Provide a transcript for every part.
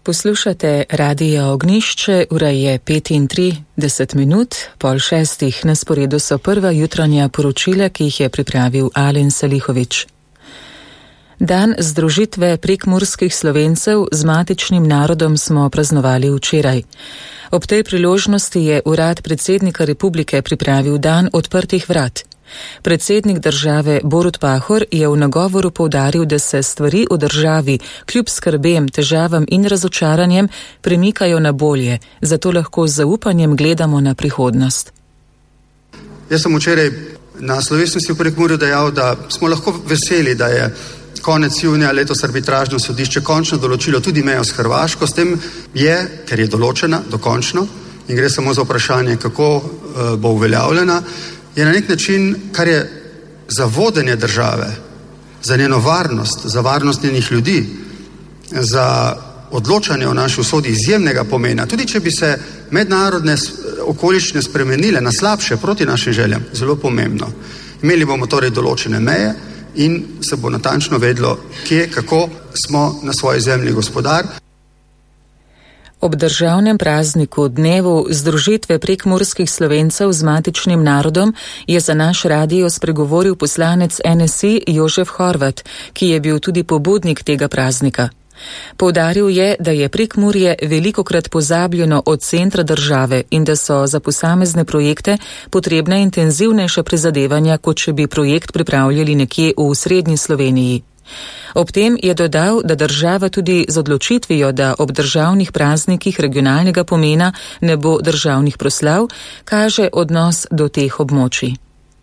Poslušate Radio Ognjišče, ura je 5:30, 5:30, na sporedu so prva jutranja poročila, ki jih je pripravil Alen Salihović. Dan združitve prekmurskih Slovencev z matičnim narodom smo praznovali včeraj. Ob tej priložnosti je urad predsednika republike pripravil dan odprtih vrat. Predsednik države Borut Pahor je v nagovoru poudaril, da se stvari v državi kljub skrbem, težavam in razočaranjem premikajo na bolje, zato lahko z zaupanjem gledamo na prihodnost. Jaz sem včeraj na slovesnosti v Prekmurju dejal, da smo lahko veseli, da je konec junija letos arbitražno sodišče končno določilo tudi mejo s Hrvaško. S tem je, ker je določena dokončno in gre samo za vprašanje, kako bo uveljavljena, je na nek način, kar je za vodenje države, za njeno varnost, za varnost njenih ljudi, za odločanje o naši usodi izjemnega pomena. Tudi če bi se mednarodne okoliščine spremenile na slabše proti našim željam, zelo pomembno. Imeli bomo torej določene meje in se bo natančno vedlo, kje, kako smo na svoji zemlji gospodar. Ob državnem prazniku dnevu združitve prekmurskih Slovencev z matičnim narodom je za naš radio spregovoril poslanec NSI Jožef Horvat, ki je bil tudi pobudnik tega praznika. Poudaril je, da je Prekmurje velikokrat pozabljeno od centra države in da so za posamezne projekte potrebna intenzivnejša prizadevanja, kot če bi projekt pripravljali nekje v srednji Sloveniji. Ob tem je dodal, da država tudi z odločitvijo, da ob državnih praznikih regionalnega pomena ne bo državnih proslav, kaže odnos do teh območij.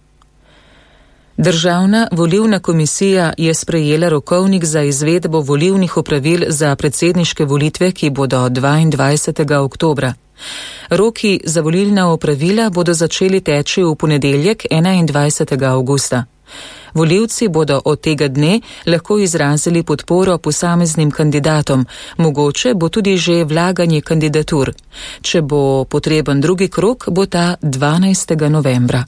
Državna volilna komisija je sprejela rokovnik za izvedbo volilnih opravil za predsedniške volitve, ki bodo 22. oktobra. Roki za volilna opravila bodo začeli teči v ponedeljek 21. avgusta. Volivci bodo od tega dne lahko izrazili podporo posameznim kandidatom, mogoče bo tudi že vlaganje kandidatur. Če bo potreben drugi krog, bo ta 12. novembra.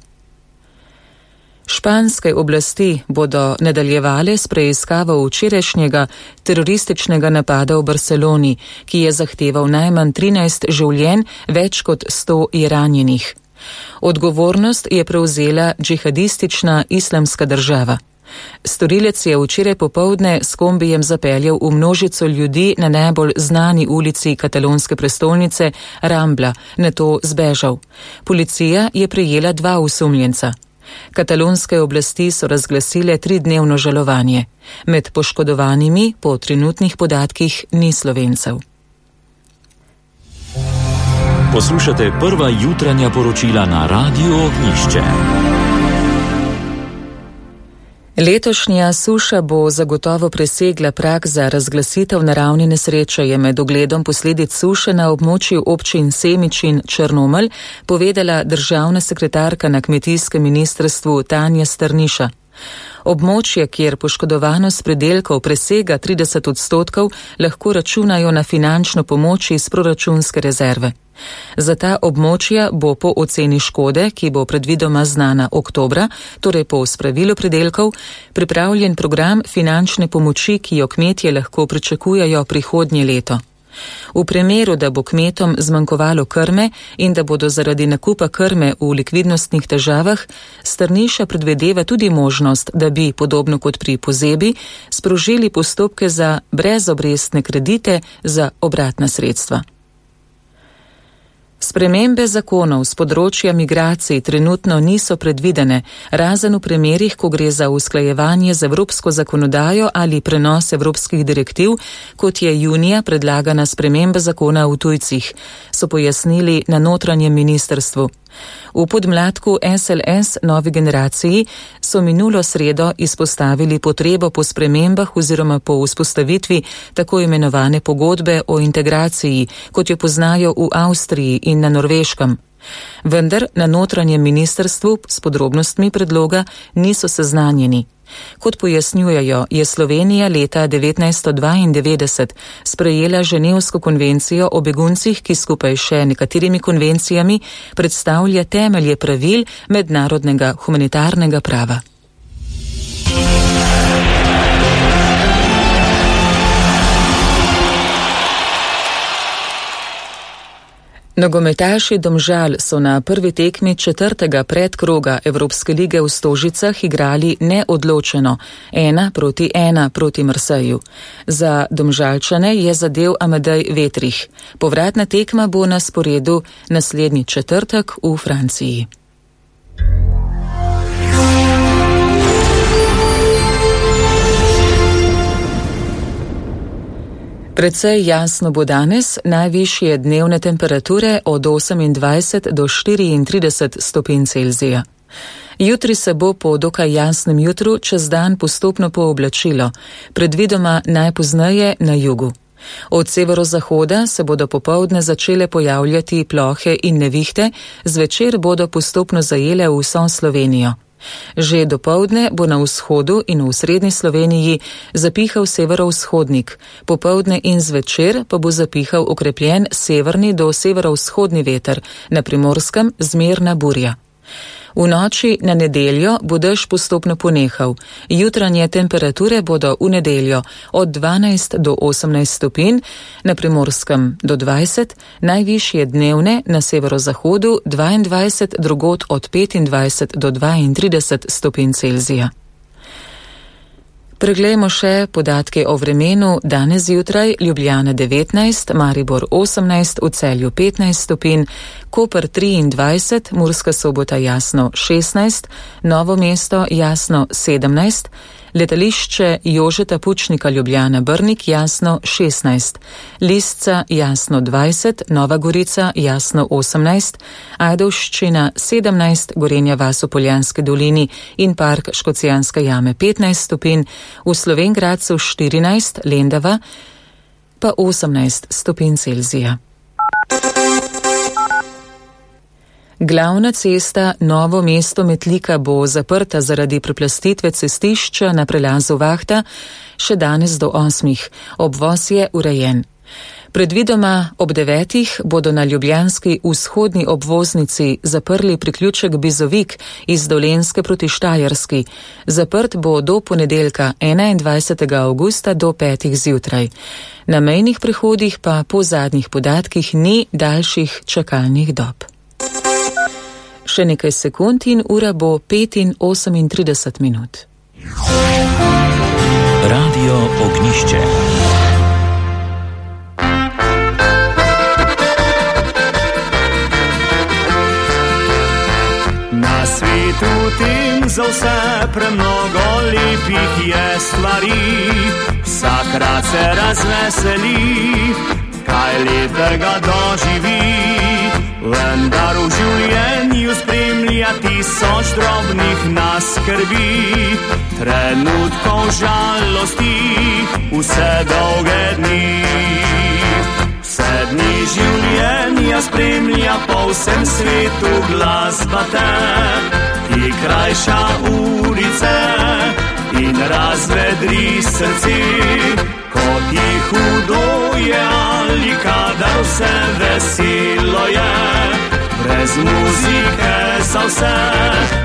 Španske oblasti bodo nadaljevale s preiskavo včerajšnjega terorističnega napada v Barceloni, ki je zahteval najmanj 13 življenj, več kot 100 je ranjenih. Odgovornost je prevzela džihadistična Islamska država. Storilec je včeraj popoldne s kombijem zapeljal v množico ljudi na najbolj znani ulici katalonske prestolnice Rambla, nato zbežal. Policija je prijela 2 osumljenca. Katalonske oblasti so razglasile 3-dnevno žalovanje. Med poškodovanimi po trenutnih podatkih ni Slovencev. Poslušate prva jutranja poročila na Radiu Ognjišče. Letošnja suša bo zagotovo presegla prag za razglasitev naravne nesreče, je med ogledom posledic suše na območju občin Semič in Črnomelj povedala državna sekretarka na kmetijskem ministrstvu Tanja Strniša. Območje, kjer poškodovanost pridelkov presega 30%, lahko računajo na finančno pomoč iz proračunske rezerve. Za ta območja bo po oceni škode, ki bo predvidoma znana oktobra, torej po spravilu pridelkov, pripravljen program finančne pomoči, ki jo kmetje lahko pričakujejo prihodnje leto. V primeru, da bo kmetom zmanjkovalo krme in da bodo zaradi nakupa krme v likvidnostnih težavah, Strniša predvideva tudi možnost, da bi, podobno kot pri pozebi, sprožili postopke za brezobrestne kredite za obratna sredstva. Spremembe zakonov z področja migracij trenutno niso predvidene, razen v primerih, ko gre za usklajevanje z evropsko zakonodajo ali prenos evropskih direktiv, kot je junija predlagana sprememba zakona o tujcih, so pojasnili na notranjem ministrstvu. V podmladku SLS Novi generaciji so minulo sredo izpostavili potrebo po spremembah oziroma po vzpostavitvi tako imenovane pogodbe o integraciji, kot jo poznajo v Avstriji in na Norveškem. Vendar na notranjem ministrstvu s podrobnostmi predloga niso seznanjeni. Kot pojasnjujejo, je Slovenija leta 1992 sprejela Ženevsko konvencijo o beguncih, ki skupaj še nekaterimi konvencijami predstavlja temelje pravil mednarodnega humanitarnega prava. Nogometaši Domžal so na prvi tekmi 4. predkroga Evropske lige v Stožicah igrali neodločeno 1-1 proti Marseju. Za Domžalčane je zadel Amadej Vetrih. Povratna tekma bo na sporedu naslednji četrtek v Franciji. Precej jasno bo danes, najvišje dnevne temperature od 28 do 34 stopinj Celzija. Jutri se bo po dokaj jasnem jutru čez dan postopno pooblačilo, predvidoma najpozneje na jugu. Od severozahoda se bodo popoldne začele pojavljati plohe in nevihte, zvečer bodo postopno zajele vso Slovenijo. Že dopoldne bo na vzhodu in v srednji Sloveniji zapihal severovzhodnik, popoldne in zvečer pa bo zapihal okrepljen severni do severovzhodni veter, na Primorskem zmerna burja. V noči na nedeljo bo dež postopno ponehal. Jutranje temperature bodo v nedeljo od 12 do 18 stopinj, na Primorskem do 20, najvišje dnevne na severozahodu 22, drugod od 25 do 32 stopinj Celzija. Preglejmo še podatke o vremenu. Danes zjutraj Ljubljana 19, Maribor 18, v Celju 15 stopinj, Koper 23, Murska Sobota jasno 16, Novo mesto jasno 17, letališče Jožeta Pučnika Ljubljana Brnik jasno 16, Lisca jasno 20, Nova Gorica jasno 18, Ajdovščina 17, Gorenja vas v Poljanski dolini in park Škocjanske jame 15 stopinj, v Slovenj Gradcu 14, Lendava pa 18 stopinj Celzija. Glavna cesta Novo mesto-Metlika bo zaprta zaradi preplastitve cestišča na prelazu Vahta še danes do 8. Obvoz je urejen. Predvidoma ob 9. bodo na ljubljanski vzhodni obvoznici zaprli priključek Bizovik iz Dolenjske proti Štajerski. Zaprt bo do ponedeljka 21. avgusta do 5. zjutraj. Na mejnih prehodih pa po zadnjih podatkih ni daljših čakalnih dob. Še nekaj sekund in ura bo 5:38 minut. Radio Ognišče. Na svetu tem za vse premnogo lepih je stvari, vsakrat se razveseli, kaj lepega doživi. Vendar v življenju spremlja tisoč drobnih nas skrbi, trenutkov žalosti, vse dolge dni. Vse dni življenja spremlja po vsem svetu glasba te, ki krajša ulice in razvedri srce. Ko ti hudo je ali kadar vse veselo je, brez muzike za vse